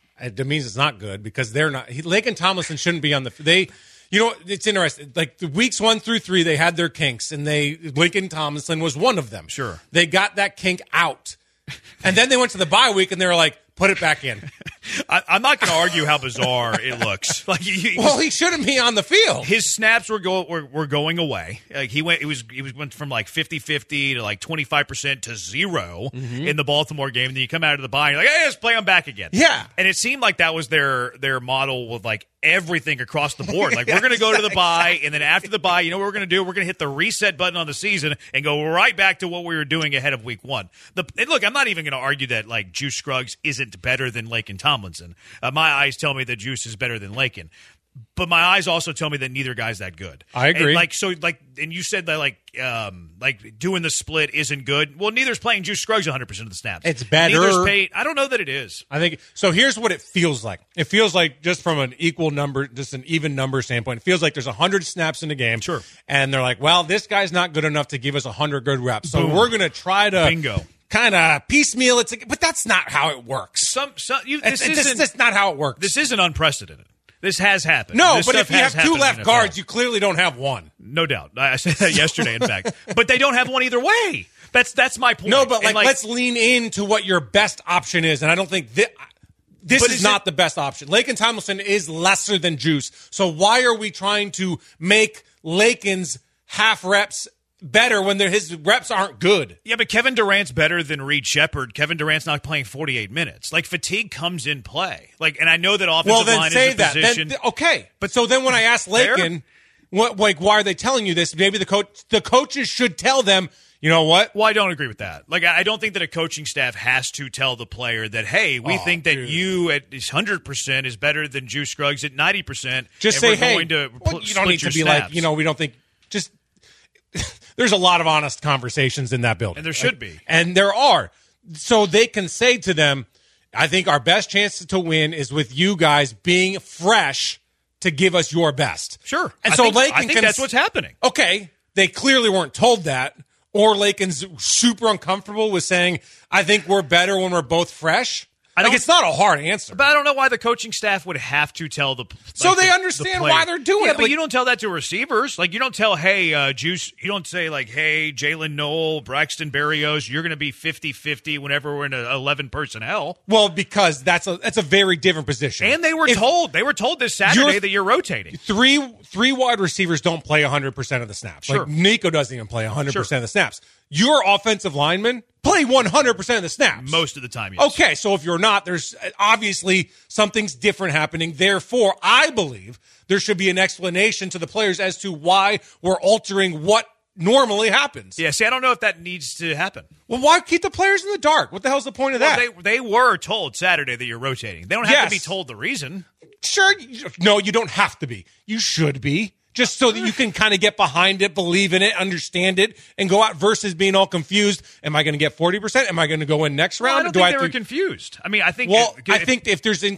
It means it's not good because they're not. He, Laken Tomlinson shouldn't be on the. They, you know, it's interesting. Like the weeks one through three, they had their kinks, and they Laken Tomlinson was one of them. Sure, they got that kink out, and then they went to the bye week, and they were like, "Put it back in." I, I'm not going to argue how bizarre it looks. Like, he, well, he shouldn't be on the field. His snaps were go were, were going away. Like he went, it was he was went from like fifty-fifty to like twenty-five percent to zero mm-hmm. in the Baltimore game. And then you come out of the bye, and you're like, "Hey, let's play him back again." Yeah, and it seemed like that was their their model with like everything across the board. Like we're going to go to the bye, and then after the bye, you know what we're going to do? We're going to hit the reset button on the season and go right back to what we were doing ahead of week one. The and look, I'm not even going to argue that like Juice Scruggs isn't better than Laken Tomlinson. Uh, my eyes tell me that Juice is better than Laken. But my eyes also tell me that neither guy's that good. I agree. And like so, like, and you said that like, um, like doing the split isn't good. Well, neither's playing Juice Scruggs one hundred percent of the snaps. It's better. Neither's paid. I don't know that it is. I think so. Here's what it feels like. It feels like just from an equal number, just an even number standpoint. It feels like there's a hundred snaps in the game. Sure. And they're like, well, this guy's not good enough to give us a hundred good reps, so Boom. we're going to try to bingo. Kind of piecemeal it, but that's not how it works. Some, some you, this it's, isn't. It's, that's not how it works. This isn't unprecedented. This has happened. No, this but if you have two left guards, F L. you clearly don't have one. No doubt. I said that yesterday, in fact. But they don't have one either way. That's that's my point. No, but like, like let's lean into what your best option is, and I don't think this. This is, is not it, the best option. Laken Tomlinson is lesser than Juice, so why are we trying to make Laken's half reps better when his reps aren't good? Yeah, but Kevin Durant's better than Reed Shepherd. Kevin Durant's not playing forty-eight minutes. Like, fatigue comes in play. Like, and I know that offensive well, then line say is a that. position. Then, okay, but so then when I ask Laken, what, like, why are they telling you this? Maybe the coach, the coaches should tell them. You know what? Well, I don't agree with that. Like, I don't think that a coaching staff has to tell the player that, hey, we oh, think that dude. you at one hundred percent is better than Juice Scruggs at ninety percent. Just and say, we're hey, going to well, you don't need to be snaps. like, you know, we don't think. Just there's a lot of honest conversations in that building, and there should like, be, and there are. So they can say to them, "I think our best chance to win is with you guys being fresh to give us your best." Sure, and I so think, Laken I think can, that's what's happening. Okay, they clearly weren't told that. Or Laken's super uncomfortable with saying, I think we're better when we're both fresh. I like, it's not a hard answer. But I don't know why the coaching staff would have to tell the like, So they the, understand the why they're doing yeah, it. But like, you don't tell that to receivers. Like, you don't tell, hey, uh, Juice, you don't say, like, hey, Jalen Noel, Braxton Berrios, you're going to be fifty-fifty whenever we're in a eleven personnel. Well, because that's a that's a very different position. And they were if told, they were told this Saturday you're, that you're rotating. Three three wide receivers don't play one hundred percent of the snaps. Sure. Like, Nico doesn't even play one hundred percent sure. of the snaps. Your offensive linemen play one hundred percent of the snaps. Most of the time, yes. Okay, so if you're not, there's obviously something's different happening. Therefore, I believe there should be an explanation to the players as to why we're altering what normally happens. Yeah, see, I don't know if that needs to happen. Well, why keep the players in the dark? What the hell's the point of well, that? They, they were told Saturday that you're rotating. They don't have yes. to be told the reason. Sure. No, you don't have to be. You should be. Just so that you can kind of get behind it, believe in it, understand it, and go out versus being all confused. Am I going to get forty percent? Am I going to go in next round? Well, I don't Do think I they to... were confused. I mean, I think. Well, if, I if, think if there's in,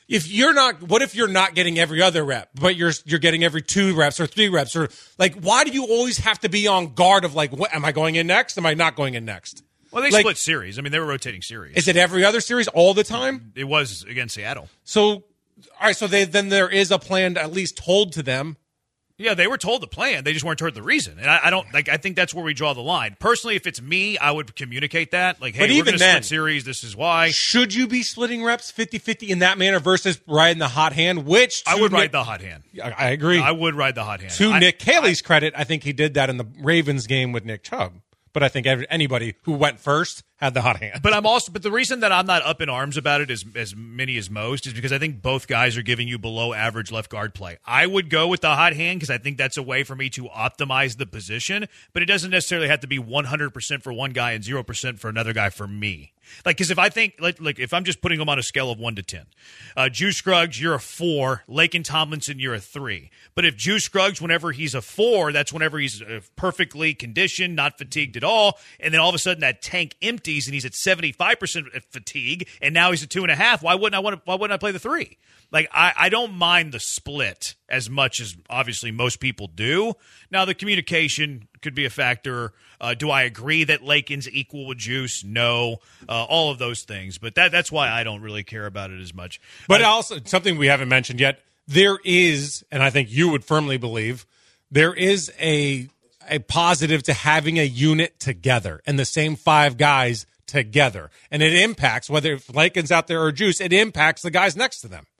if you're not, what if you're not getting every other rep, but you're you're getting every two reps or three reps, or like, why do you always have to be on guard of like, what, am I going in next? Am I not going in next? Well, they like, split series. I mean, they were rotating series. Is it every other series all the time? It was against Seattle. So, all right, so they then there is a plan at least told to them. Yeah, they were told the plan. They just weren't told the reason. And I, I don't like. I think that's where we draw the line. Personally, if it's me, I would communicate that. Like, hey, but we're even going to then, split series. This is why. Should you be splitting reps fifty-fifty in that manner versus riding the hot hand? Which I would Nick, ride the hot hand. I, I agree. I would ride the hot hand. To I, Nick Caley's I, credit, I think he did that in the Ravens game with Nick Chubb. But I think every, anybody who went first had the hot hand. But I'm also, but the reason that I'm not up in arms about it as as many as most is because I think both guys are giving you below average left guard play. I would go with the hot hand because I think that's a way for me to optimize the position, but it doesn't necessarily have to be one hundred percent for one guy and zero percent for another guy for me. Like, because if I think, like, like, if I'm just putting them on a scale of one to ten, uh, Juice Scruggs, you're a four. Laken Tomlinson, you're a three. But if Juice Scruggs, whenever he's a four, that's whenever he's uh, perfectly conditioned, not fatigued at all. And then all of a sudden that tank empties and he's at seventy-five percent fatigue, and now he's at two and a half. Why wouldn't I want to, why wouldn't I play the three? Like, I, I don't mind the split as much as obviously most people do. Now, the communication could be a factor. Uh, do I agree that Laken's equal with Juice? No. Uh, all of those things. But that that's why I don't really care about it as much. But uh, also, something we haven't mentioned yet, there is, and I think you would firmly believe, there is a a positive to having a unit together and the same five guys together. And it impacts, whether if Laken's out there or Juice, it impacts the guys next to them.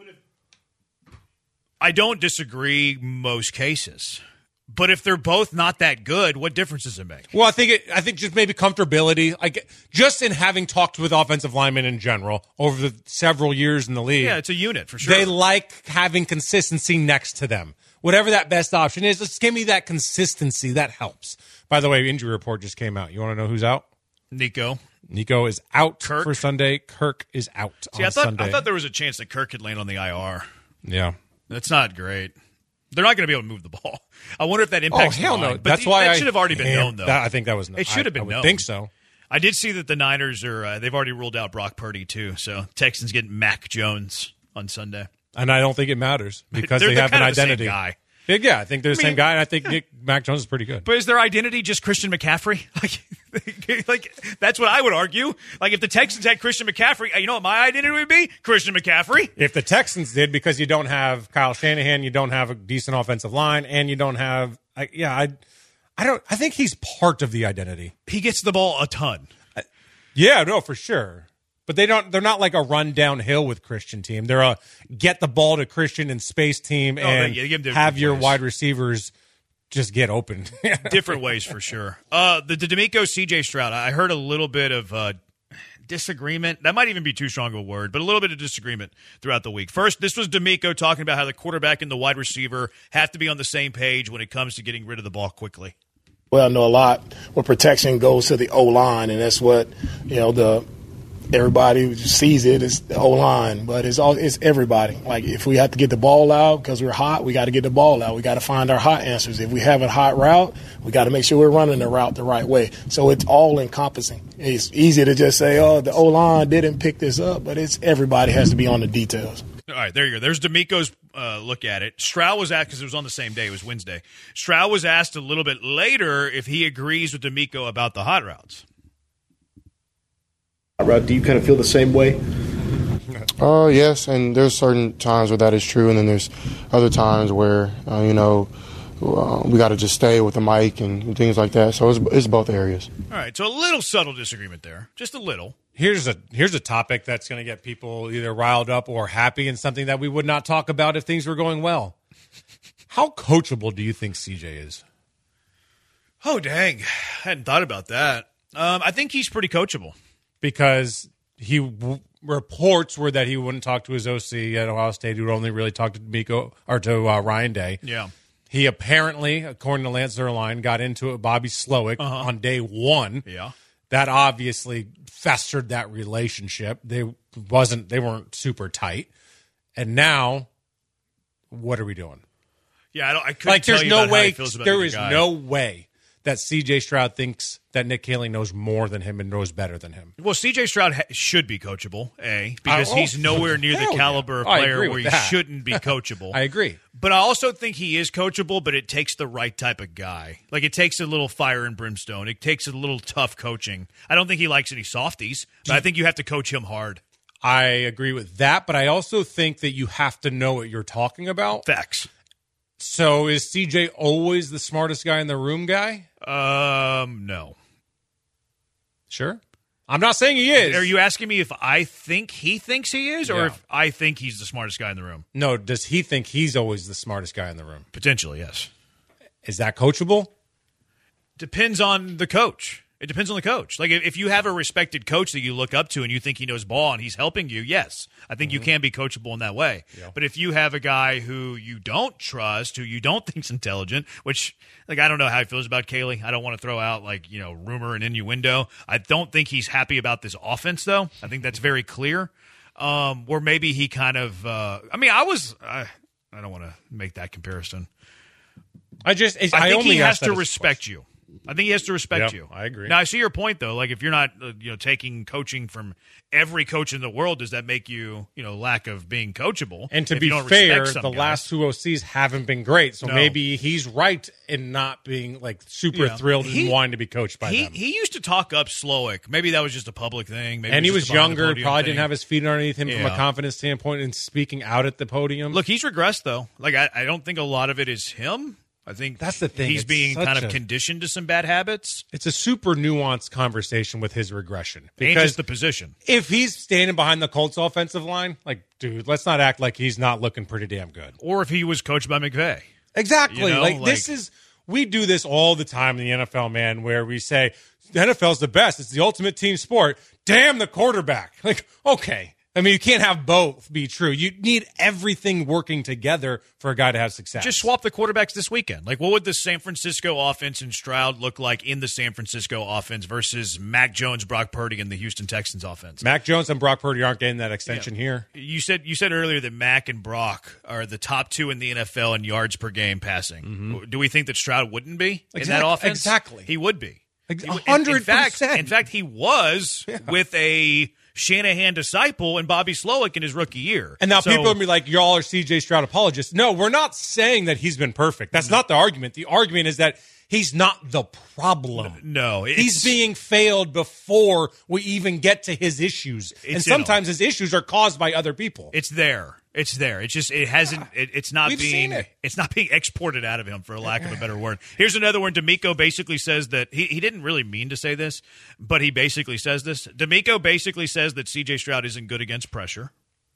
I don't disagree most cases. But if they're both not that good, what difference does it make? Well, I think it, I think just maybe comfortability. Like, just in having talked with offensive linemen in general over the several years in the league. Yeah, it's a unit for sure. They like having consistency next to them. Whatever that best option is, just give me that consistency. That helps. By the way, injury report just came out. You want to know who's out? Nico. Nico is out Kirk. for Sunday. Kirk is out See, on I thought, Sunday. I thought there was a chance that Kirk could land on the I R. Yeah. That's not great. They're not going to be able to move the ball. I wonder if that impacts oh, hell the line. no. But That's the, why that I, should have already been yeah, known, though. That, I think that was. It should have been I, I known. would think so. I did see that the Niners are. Uh, they've already ruled out Brock Purdy too. So Texans get Mac Jones on Sunday, and I don't think it matters because they're, they they're have an kind of identity. The same guy. Yeah, I think they're the I mean, same guy, and I think Nick, Mac Jones is pretty good. But is their identity just Christian McCaffrey? Like, like that's what I would argue. Like, if the Texans had Christian McCaffrey, you know what my identity would be? Christian McCaffrey. If the Texans did, because you don't have Kyle Shanahan, you don't have a decent offensive line, and you don't have, I, yeah, I, I don't. I think he's part of the identity. He gets the ball a ton. I, yeah, no, for sure. But they don't. They're not like a run downhill with Christian team. They're a get the ball to Christian in space team, oh, and yeah, have your ways. wide receivers just get open. Different ways for sure. Uh, the, the D'Amico C J Stroud. I heard a little bit of uh, disagreement. That might even be too strong of a word, but a little bit of disagreement throughout the week. First, this was D'Amico talking about how the quarterback and the wide receiver have to be on the same page when it comes to getting rid of the ball quickly. Well, I know a lot where protection goes to the O-line, and that's what, you know, the everybody who sees it is the O-line, but it's all it's everybody. Like, if we have to get the ball out because we're hot, we got to get the ball out. We got to find our hot answers. If we have a hot route, we got to make sure we're running the route the right way. So it's all encompassing. It's easy to just say, oh, the O-line didn't pick this up, but it's everybody has to be on the details. All right, there you go. There's D'Amico's uh, look at it. Stroud was asked, because it was on the same day, it was Wednesday. Stroud was asked a little bit later if he agrees with D'Amico about the hot routes. Route, do you kind of feel the same way? Uh, yes, and there's certain times where that is true, and then there's other times where, uh, you know, uh, we got to just stay with the mic and things like that. So it's, it's both areas. All right, so a little subtle disagreement there, just a little. Here's a here's a topic that's going to get people either riled up or happy, and something that we would not talk about if things were going well. How coachable do you think C J is? Oh, dang. I hadn't thought about that. Um, I think he's pretty coachable. Because he w- reports were that he wouldn't talk to his O C at Ohio State. He would only really talk to D'Amico or to uh, Ryan Day. Yeah. He apparently, according to Lance Zierlein, got into it with Bobby Slowick uh-huh. on day one. Yeah. That obviously festered that relationship. They wasn't. They weren't super tight. And now, what are we doing? Yeah, I don't. I couldn't like. tell There's you no about how way. he feels about There either is guy. no way that C J Stroud thinks that Nick Caley knows more than him and knows better than him. Well, C J Stroud ha- should be coachable, A, because oh, he's nowhere near the caliber of yeah. player where he that. shouldn't be coachable. I agree. But I also think he is coachable, but it takes the right type of guy. Like, it takes a little fire and brimstone. It takes a little tough coaching. I don't think he likes any softies, but I think you have to coach him hard. I agree with that, but I also think that you have to know what you're talking about. Facts. So is C J always the smartest guy in the room guy? Um, no. Sure. I'm not saying he is. Are you asking me if I think he thinks he is, or Yeah. if I think he's the smartest guy in the room? No, does he think he's always the smartest guy in the room? Potentially, yes. Is that coachable? Depends on the coach. It depends on the coach. Like, if, if you have a respected coach that you look up to and you think he knows ball and he's helping you, yes, I think mm-hmm. you can be coachable in that way. Yeah. But if you have a guy who you don't trust, who you don't think's intelligent, which, like, I don't know how he feels about Caley. I don't want to throw out, like, you know, rumor and innuendo. I don't think he's happy about this offense, though. I think that's very clear. Um, or maybe he kind of uh, – I mean, I was uh, – I don't want to make that comparison. I just – I, I think only he has to respect question. you. I think he has to respect yep, you. I agree. Now, I see your point, though. Like, if you're not, uh, you know, taking coaching from every coach in the world, does that make you, you know, lack of being coachable? And to if be you don't fair, the guys? last two O Cs haven't been great, so No. maybe he's right in not being, like, super Yeah. thrilled He- and wanting to be coached by He them. he used to talk up Slowick. Maybe that was just a public thing. Maybe and it he was was just a behind the younger, podium probably thing. didn't have his feet underneath him from a Yeah. confidence standpoint and speaking out at the podium. Look, he's regressed, though. Like, I, I don't think a lot of it is him. I think That's the thing. He's It's being such kind of a- conditioned to some bad habits. It's a super nuanced conversation with his regression. And Because just the position. if he's standing behind the Colts offensive line, like, dude, let's not act like he's not looking pretty damn good. Or if he was coached by McVay. Exactly. You know, like, like- this is we do this all the time in the N F L, man, where we say the N F L's the best. It's the ultimate team sport. Damn the quarterback. Like, okay. I mean, you can't have both be true. You need everything working together for a guy to have success. Just swap the quarterbacks this weekend. Like, what would the San Francisco offense and Stroud look like in the San Francisco offense versus Mac Jones, Brock Purdy, and the Houston Texans offense? Mac Jones and Brock Purdy aren't getting that extension Yeah. here. You said you said earlier that Mac and Brock are the top two in the N F L in yards per game passing. Mm-hmm. Do we think that Stroud wouldn't be in Exact- that offense? exactly. He would be. Ex- He would- one hundred in, in fact, percent. in fact, he was Yeah. with a Shanahan disciple and Bobby Slowick in his rookie year. And now So- people are going to be like, y'all are C J Stroud apologists. No, we're not saying that he's been perfect. That's not the argument. The argument is that he's not the problem. No, it's, He's being failed before we even get to his issues. And It's sometimes his issues are caused by other people. It's there. It's there. It's just it hasn't. It, it's not We've being. seen it. It's not being exported out of him, for a lack of a better word. Here's another one. D'Amico basically says that he, he didn't really mean to say this, but he basically says this. D'Amico basically says that C J Stroud isn't good against pressure.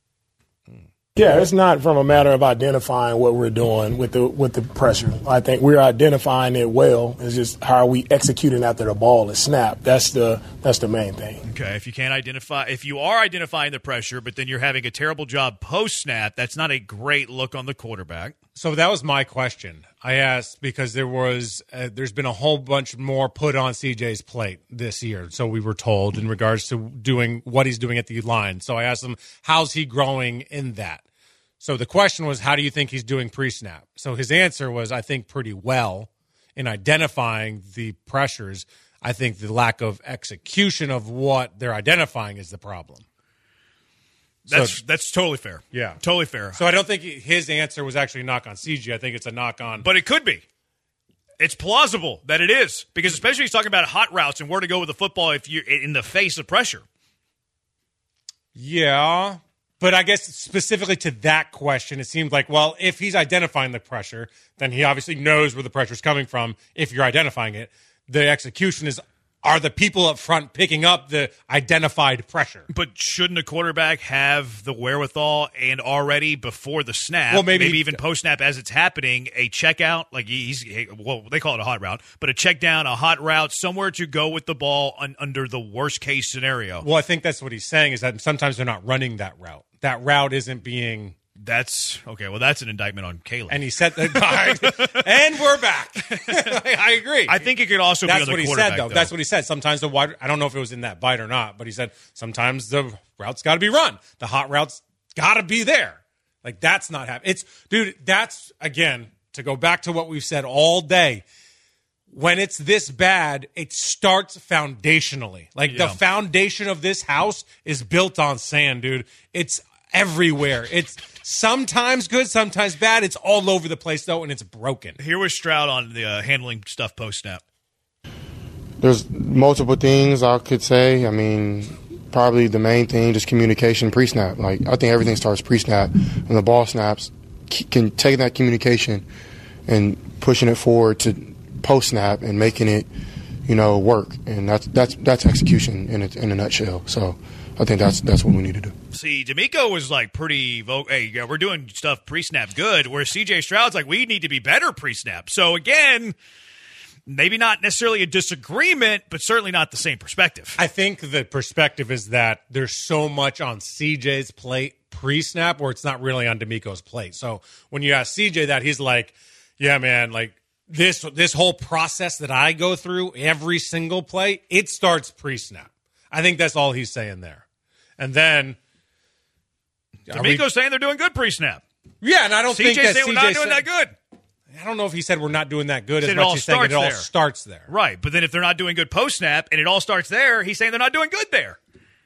Yeah, it's not from a matter of identifying what we're doing with the with the pressure. I think we're identifying it well. It's just how are we executing after the ball is snapped. That's the that's the main thing. Okay, if you can't identify, if you are identifying the pressure, but then you're having a terrible job post snap, that's not a great look on the quarterback. So that was my question. I asked because there was uh, there's been a whole bunch more put on C J's plate this year. So we were told in regards to doing what he's doing at the line. So I asked him, how's he growing in that? So the question was, how do you think he's doing pre-snap? So his answer was, I think pretty well in identifying the pressures. I think the lack of execution of what they're identifying is the problem. That's So- that's totally fair. Yeah. Totally fair. So I don't think his answer was actually a knock on C J. I think it's a knock on. But it could be. It's plausible that it is, because especially he's talking about hot routes and where to go with the football if you're in the face of pressure. Yeah. But I guess specifically to that question, it seems like, well, if he's identifying the pressure, then he obviously knows where the pressure is coming from if you're identifying it. The execution is, are the people up front picking up the identified pressure? But shouldn't a quarterback have the wherewithal and already before the snap, Well, maybe- maybe even post snap as it's happening, a check out, like he's, well, they call it a hot route, but a check down, a hot route, somewhere to go with the ball un, under the worst case scenario. Well, I think that's what he's saying is that sometimes they're not running that route. That route isn't being. That's okay. Well, that's an indictment on Caleb. And he said that. And we're back. I agree. I think it could also That's be on what the he quarterback, said, though. though. That's what he said. Sometimes the wide. I don't know if it was in that bite or not, but he said sometimes the route's got to be run. The hot route's got to be there. Like that's not happening. It's dude. That's again to go back to what we've said all day. when it's this bad, it starts foundationally. Like Yeah. the foundation of this house is built on sand, dude. It's everywhere. It's sometimes good, sometimes bad. It's all over the place, though, and it's broken. Here was Stroud on the uh, handling stuff post-snap. There's multiple things I could say. I mean, probably the main thing, just communication pre-snap. Like, I think everything starts pre-snap. When the ball snaps, can take that communication and pushing it forward to post-snap and making it, you know, work. And that's that's that's execution in a, in a nutshell. So I think that's that's what we need to do. See, D'Amico was like pretty vocal. Hey, yeah, we're doing stuff pre-snap good, where C J Stroud's like, we need to be better pre-snap. So again, maybe not necessarily a disagreement, but certainly not the same perspective. I think the perspective is that there's so much on C J's plate pre-snap where it's not really on D'Amico's plate. So when you ask C J that, he's like, yeah, man, like this this whole process that I go through every single play, it starts pre-snap. I think that's all he's saying there. And then D'Amico's saying they're doing good pre-snap. Yeah, and I don't C J think that saying C J we're not doing said, that good. I don't know if he said we're not doing that good He as said it all much as saying it all starts there. starts there. Right, but then if they're not doing good post-snap and it all starts there, he's saying they're not doing good there.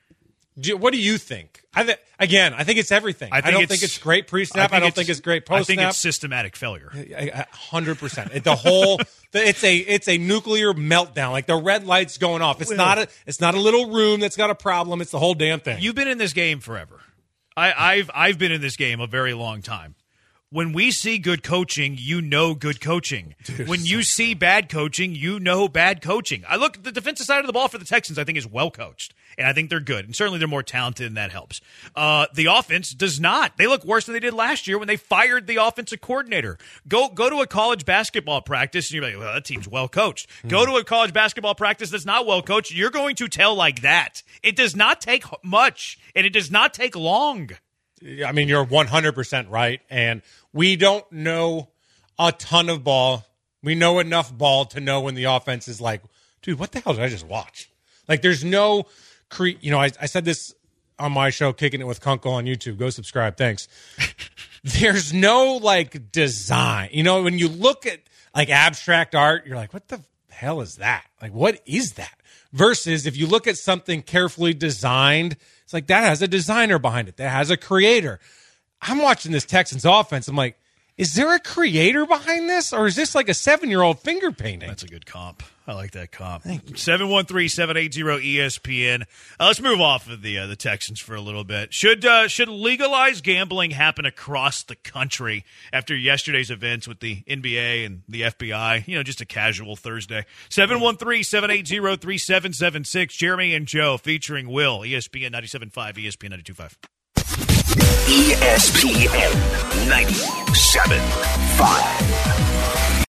Do you- what do you think? I th- again, I think it's everything. I, think don't it's- think it's great pre-snap. I, don't think it's great I post-snap. think it's systematic failure. A hundred percent. The whole, the, it's a, it's a nuclear meltdown. Like the red light's going off. It's Well- not a, it's not a little room that's got a problem. It's the whole damn thing. You've been in this game forever. I, I've I've been in this game a very long time. When we see good coaching, you know good coaching. Dude, when you see bad coaching, you know bad coaching. I look at the defensive side of the ball for the Texans, I think is well coached. And I think they're good. And certainly they're more talented, and that helps. Uh, the offense does not. They look worse than they did last year when they fired the offensive coordinator. Go go to a college basketball practice, and you're like, well, that team's well coached. Hmm. Go to a college basketball practice that's not well coached. You're going to tell like that. It does not take much, and it does not take long. I mean, you're one hundred percent right. And we don't know a ton of ball. We know enough ball to know when the offense is like, dude, what the hell did I just watch? Like, there's no, cre- you know, I, I said this on my show, Kicking It with Kunkel on YouTube. Go subscribe. Thanks. There's no, like, design. You know, when you look at, like, abstract art, you're like, what the hell is that? Like, what is that? Versus if you look at something carefully designed, it's like that has a designer behind it. That has a creator. I'm watching this Texans offense. I'm like, is there a creator behind this? Or is this like a seven-year-old finger painting? That's a good comp. I like that comp. seven one three, seven eight zero, E S P N. Uh, let's move off of the uh, the Texans for a little bit. Should uh, should legalized gambling happen across the country after yesterday's events with the N B A and the F B I? You know, just a casual Thursday. seven one three, seven eight zero, three seven seven six. Jeremy and Joe featuring Will. E S P N ninety-seven point five, E S P N ninety-two point five. E S P N ninety-seven point five.